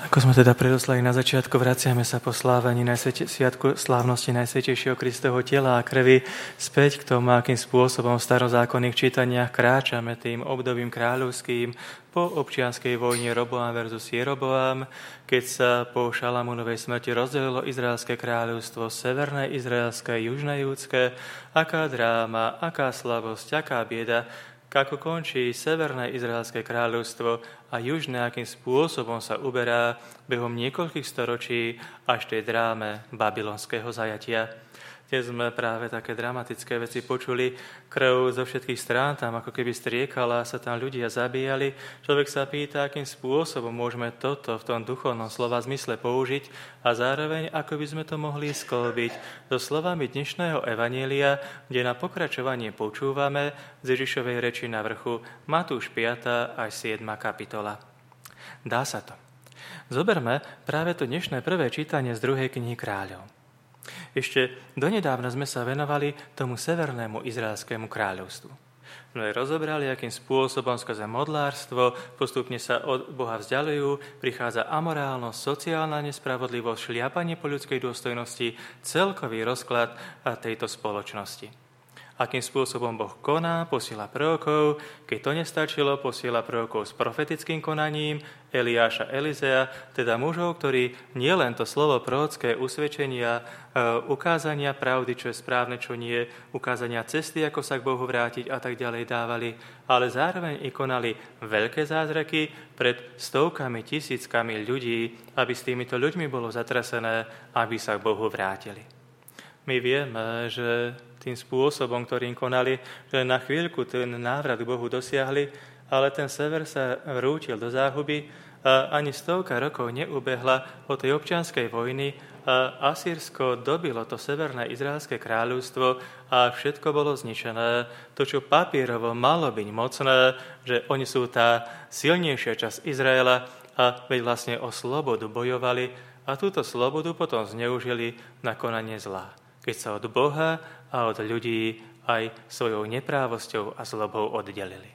Ako sme teda predoslali na začiatku, vraciame sa po slávení sviatku slávnosti Najsvätejšieho Kristovho tela a krvi späť k tomu, akým spôsobom v starozákonných čítaniach kráčame tým obdobím kráľovským po občianskej vojne Roboam versus Jeroboam, keď sa po Šalamúnovej smrti rozdelilo Izraelské kráľovstvo, severné izraelské, južné júdske, aká dráma, aká slabosť, aká bieda, ako končí severné izraelské kráľovstvo a južné, akým spôsobom sa uberá behom niekoľkých storočí až tej dráme babylonského zajatia. Dnes sme práve také dramatické veci počuli, krv zo všetkých strán tam ako keby striekala, sa tam ľudia zabíjali. Človek sa pýta, akým spôsobom môžeme toto v tom duchovnom slova zmysle použiť a zároveň ako by sme to mohli sklbiť so slovami dnešného evanjelia, kde na pokračovanie počúvame z Ježišovej reči na vrchu Matúš 5. až 7. kapitola. Dá sa to. Zoberme práve to dnešné prvé čítanie z 2. knihy Kráľov. Ešte donedávna sme sa venovali tomu severnému izraelskému kráľovstvu. Sme rozobrali, akým spôsobom skrze modlárstvo postupne sa od Boha vzdialujú, prichádza amorálnosť, sociálna nespravodlivosť, šliapanie po ľudskej dôstojnosti, celkový rozklad tejto spoločnosti. Akým spôsobom Boh koná, posiela prorokov, keď to nestačilo, posiela prorokov s profetickým konaním, Eliáša, Elizea, teda mužov, ktorí nielen to slovo prorocké usvedčenia, ukázania pravdy, čo je správne, čo nie, ukázania cesty, ako sa k Bohu vrátiť a tak ďalej dávali, ale zároveň i konali veľké zázraky pred stovkami, tisíckami ľudí, aby s týmito ľuďmi bolo zatrasené, aby sa k Bohu vrátili. My vieme, že tým spôsobom, ktorým konali, že na chvíľku ten návrat k Bohu dosiahli, ale ten sever sa vrútil do záhuby a ani stovka rokov neubehla od tej občianskej vojny a Asýrsko dobilo to severné izraelské kráľovstvo a všetko bolo zničené. To, čo papierovo malo byť mocné, že oni sú tá silnejšia časť Izraela a veď vlastne o slobodu bojovali a túto slobodu potom zneužili na konanie zla, keď sa od Boha a od ľudí aj svojou neprávosťou a zlobou oddelili.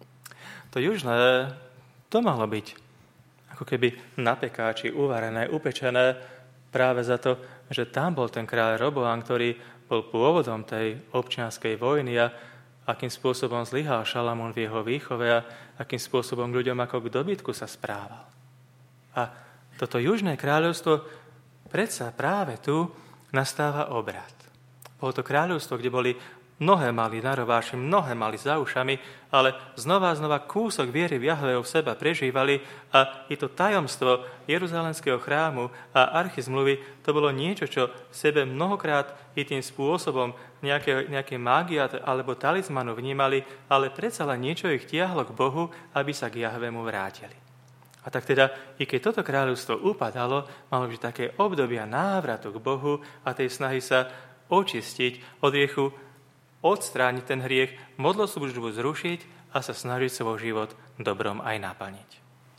To južné, to malo byť ako keby na pekáči uvarené, upečené práve za to, že tam bol ten kráľ Roboam, ktorý bol pôvodom tej občianskej vojny a akým spôsobom zlyhal Šalamún v jeho výchove a akým spôsobom ľuďom ako k dobytku sa správal. A toto južné kráľovstvo predsa práve tu nastáva obrad. Bolo to kráľovstvo, kde boli mnohé mali narováši, mnohé mali za ušami, ale znova kúsok viery v Jahveho v seba prežívali a i to tajomstvo Jeruzalemského chrámu a archy zmluvy, to bolo niečo, čo v sebe mnohokrát i tým spôsobom nejaké mágiat alebo talizmanu vnímali, ale predsa len niečo ich tiahlo k Bohu, aby sa k Jahvemu vrátili. A tak teda, i keď toto kráľovstvo upadalo, malo byť také obdobia návratu k Bohu a tej snahy sa očistiť od hriechu, odstrániť ten hriech, modloslužbu zrušiť a sa snažiť svoj život dobrom aj naplniť.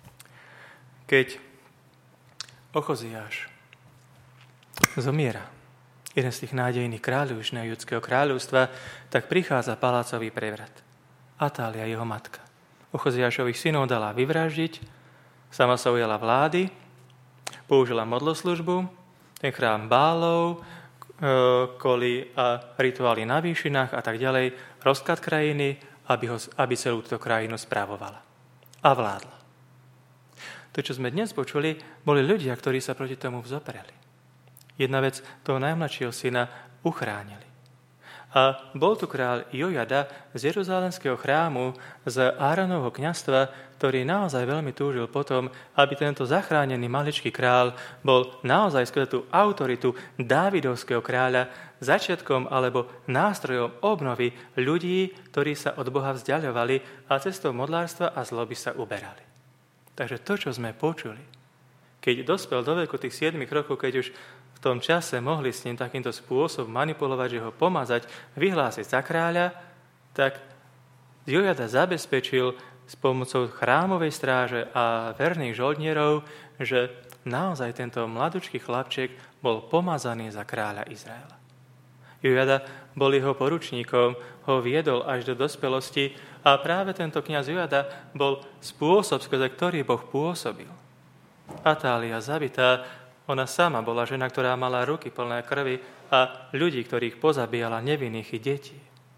Keď Ochoziáš zomiera, jeden z tých nádejných kráľov južného judského kráľovstva, tak prichádza palácový prevrat. Atália, jeho matka, Ochoziášových synov dala vyvraždiť, sama sa ujala vlády, použila modloslužbu, ten chrám Bálov, koly a rituály na výšinách a tak ďalej, rozklad krajiny, aby celú túto krajinu spravovala a vládla. To, čo sme dnes počuli, boli ľudia, ktorí sa proti tomu vzopreli. Jedna vec, toho najmladšieho syna uchránili. A bol tu kráľ Jojada z Jeruzalemského chrámu, z Áronovho kňazstva, ktorý naozaj veľmi túžil potom, aby tento zachránený maličký kráľ bol naozaj skrze tú autoritu Dávidovského kráľa začiatkom alebo nástrojom obnovy ľudí, ktorí sa od Boha vzdiaľovali a cestou modlárstva a zloby sa uberali. Takže to, čo sme počuli, keď dospel do veku tých 7 rokov, keď už v tom čase mohli s ním takýmto spôsobom manipulovať, že ho pomazať, vyhlásiť za kráľa, tak Jojada zabezpečil s pomocou chrámovej stráže a verných žoldnierov, že naozaj tento mladúčky chlapček bol pomazaný za kráľa Izraela. Jojada bol jeho poručníkom, ho viedol až do dospelosti a práve tento kňaz Jojada bol spôsob, skrze ktorý Boh pôsobil. Atália zabitá, ona sama bola žena, ktorá mala ruky plné krvi a ľudí, ktorých pozabíjala, nevinných i detí.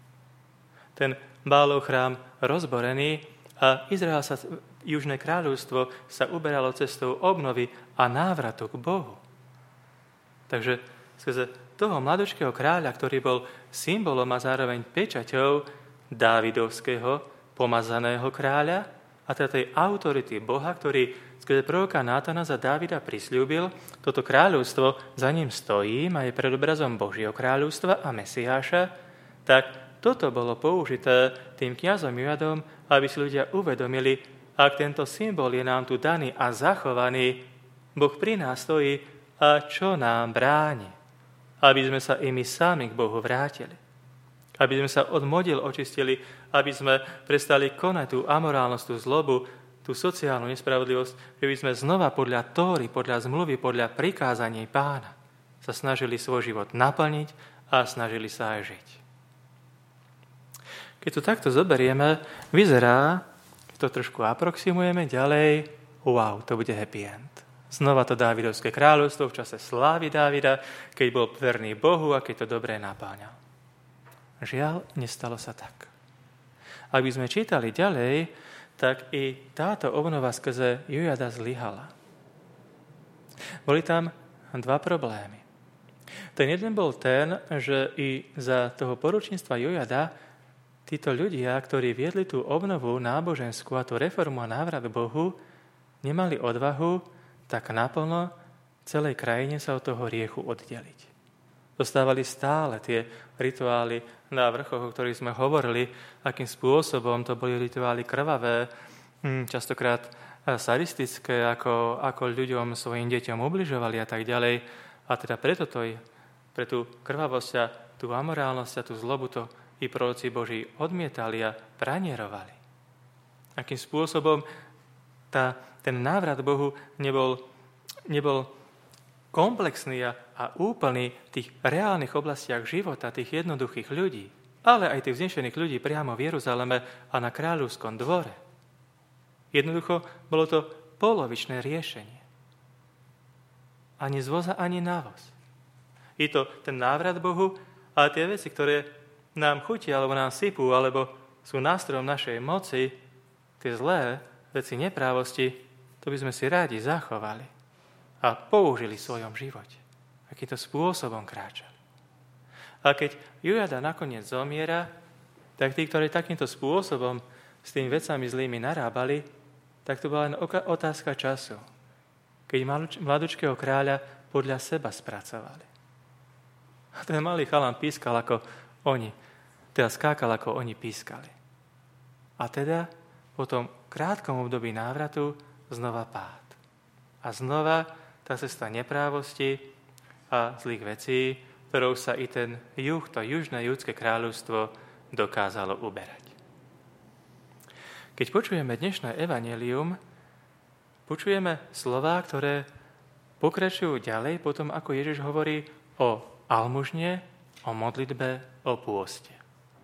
Ten Bálov chrám rozborený a Južné kráľovstvo sa uberalo cestou obnovy a návratu k Bohu. Takže skrze toho mladočkého kráľa, ktorý bol symbolom a zároveň pečaťou Dávidovského pomazaného kráľa a teda tej autority Boha, ktorý skrze proroka Nátana za Dávida prisľúbil, toto kráľovstvo za ním stojí a je predobrazom Božieho kráľovstva a Mesiáša, tak toto bolo použité tým kňazom Jojadom, aby si ľudia uvedomili, ak tento symbol je nám tu daný a zachovaný, Boh pri nás stojí a čo nám bráni, aby sme sa i my sami k Bohu vrátili. Aby sme sa od modiel očistili, aby sme prestali konať tú amorálnosť, tú zlobu, tú sociálnu nespravodlivosť, že by sme znova podľa Tóry, podľa zmluvy, podľa prikázaní Pána sa snažili svoj život naplniť a snažili sa aj žiť. Keď to takto zoberieme, vyzerá, to trošku aproximujeme ďalej, wow, to bude happy end. Znova to Dávidovské kráľovstvo v čase slávy Dávida, keď bol verný Bohu a keď to dobre napáňal. Žiaľ, nestalo sa tak. Ak by sme čítali ďalej, tak i táto obnova skrze Jojada zlyhala. Boli tam dva problémy. Ten jeden bol ten, že i za toho poručníctva Jojada títo ľudia, ktorí viedli tú obnovu náboženskú a tú reformu a návrat Bohu, nemali odvahu tak naplno celej krajine sa od toho hriechu oddeliť. Dostávali stále tie rituály na vrchoch, o ktorých sme hovorili, akým spôsobom to boli rituály krvavé, častokrát sadistické, ako ľuďom, svojim deťom ubližovali a tak ďalej. A teda preto pre tú krvavosť a tú amorálnosť a tú zlobu to i proroci Boží odmietali a pranierovali. Akým spôsobom ten návrat Bohu nebol komplexný a úplný v tých reálnych oblastiach života tých jednoduchých ľudí, ale aj tých vznešených ľudí priamo v Jeruzaleme a na kráľovskom dvore. Jednoducho bolo to polovičné riešenie. Ani z voza, ani na voz. Je to ten návrat Bohu a tie veci, ktoré nám chutia, alebo nám sypú, alebo sú nástrojom našej moci, tie zlé veci neprávosti, to by sme si rádi zachovali a použili v svojom živote. Akýmto spôsobom kráčali. A keď Jojada nakoniec zomiera, tak tí, ktorí takýmto spôsobom s tými vecami zlými narábali, tak to bola len otázka času, keď mladučkého kráľa podľa seba spracovali. A ten malý chalan pískal ako oni, teda skákal ako oni pískali. A teda po tom krátkom období návratu znova pád. A znova tá cesta neprávosti a zlých vecí, ktorou sa i ten juh, to južné judské kráľovstvo dokázalo uberať. Keď počujeme dnešné evanjelium, počujeme slová, ktoré pokračujú ďalej potom, ako Ježiš hovorí o almužne, o modlitbe, o pôste.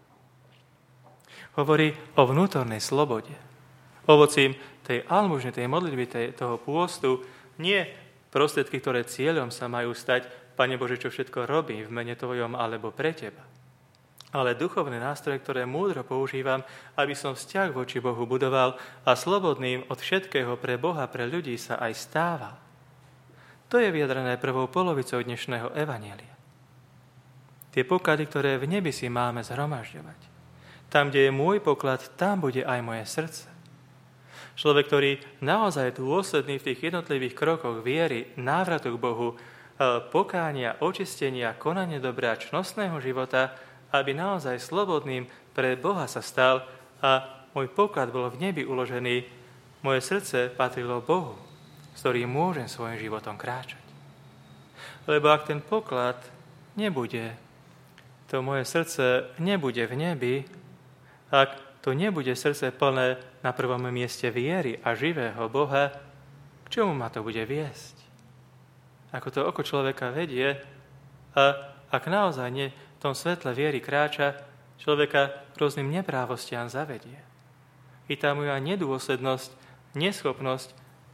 Hovorí o vnútornej slobode. Ovocím tej almužny, tej modlitby, toho pôstu nie prostriedky, ktoré cieľom sa majú stať, Pane Bože, čo všetko robím v mene Tvojom alebo pre Teba. Ale duchovné nástroje, ktoré múdro používam, aby som vzťah voči Bohu budoval a slobodným od všetkého pre Boha, pre ľudí sa aj stával. To je vyjadrené prvou polovicou dnešného evanjelia. Tie poklady, ktoré v nebi si máme zhromažďovať. Tam, kde je môj poklad, tam bude aj moje srdce. Človek, ktorý naozaj je dôsledný v tých jednotlivých krokoch viery, návratu k Bohu, pokánia, očistenia, konania dobrá, čnostného života, aby naozaj slobodným pre Boha sa stal a môj poklad bol v nebi uložený, moje srdce patrilo Bohu, s ktorým môžem svojim životom kráčať. Lebo ak ten poklad nebude, to moje srdce nebude v nebi, ak to nebude srdce plné na prvom mieste viery a živého Boha, k čomu ma to bude viesť? Ako to oko človeka vedie a ak naozaj nie v tom svetle viery kráča, človeka rôznym neprávostiam zavedie. I tá moja nedôslednosť, neschopnosť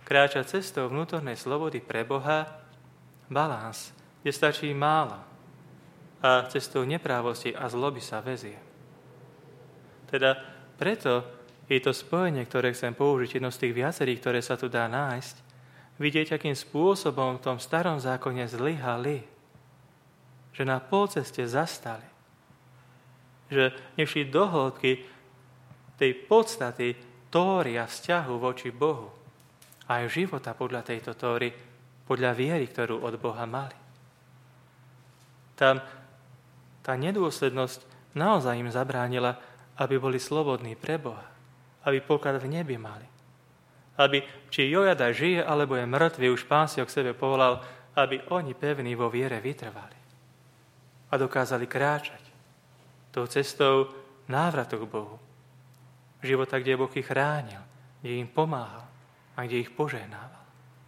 kráčať cestou vnútornej slobody pre Boha, balans, kde stačí málo a cestou neprávosti a zloby sa väzie. Teda preto je to spojenie, ktoré chcem použiť, jedno z tých viacerých, ktoré sa tu dá nájsť, vidieť, akým spôsobom v tom starom zákone zlyhali, že na polceste zastali, že nešli do hĺbky tej podstaty tóry a vzťahu voči Bohu a aj života podľa tejto tóry, podľa viery, ktorú od Boha mali. Tam tá nedôslednosť naozaj im zabránila, aby boli slobodní pre Boha, aby poklad v nebi mali. Aby, či Jojada žije, alebo je mŕtvy, už Pán si ho k sebe povolal, aby oni pevní vo viere vytrvali a dokázali kráčať tou cestou návratu k Bohu. Života, kde Boh ich chránil, kde im pomáhal a kde ich požehnával.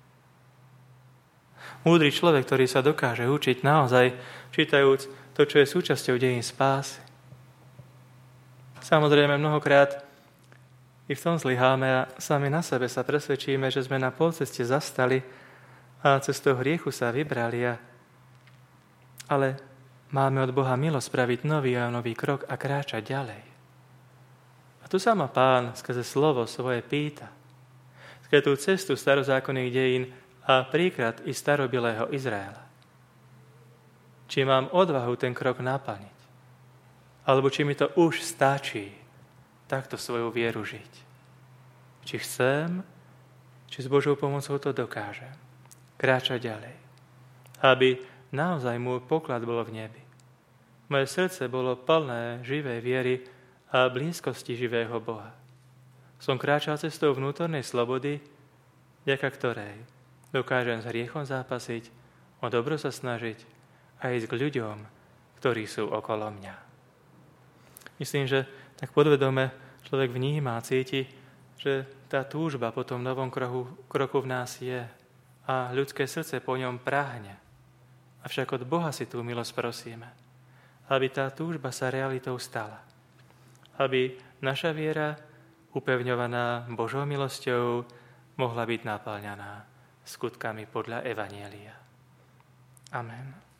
Múdry človek, ktorý sa dokáže učiť naozaj, čítajúc to, čo je súčasťou dejín spásy. Samozrejme, mnohokrát i v tom zlyháme a sami na sebe sa presvedčíme, že sme na polceste zastali a cestou hriechu sa vybrali, ale máme od Boha milosť spraviť nový a nový krok a kráčať ďalej. A tu sa ma Pán skrze slovo svoje pýta, skrze tú cestu starozákonných dejín a príklad i starobilého Izraela. Či mám odvahu ten krok naplniť, alebo či mi to už stačí takto svoju vieru žiť. Či chcem, či s Božou pomocou to dokážem kráčať ďalej, aby naozaj môj poklad bol v nebi. Moje srdce bolo plné živej viery a blízkosti živého Boha. Som kráčal cestou vnútornej slobody, vďaka ktorej dokážem s hriechom zápasiť, o dobro sa snažiť a ísť k ľuďom, ktorí sú okolo mňa. Myslím, že tak podvedome človek vníma a cíti, že tá túžba po tom novom kroku v nás je a ľudské srdce po ňom prahne. Avšak od Boha si tú milosť prosíme, aby tá túžba sa realitou stala. Aby naša viera, upevňovaná Božou milosťou, mohla byť naplňaná skutkami podľa Evanjelia. Amen.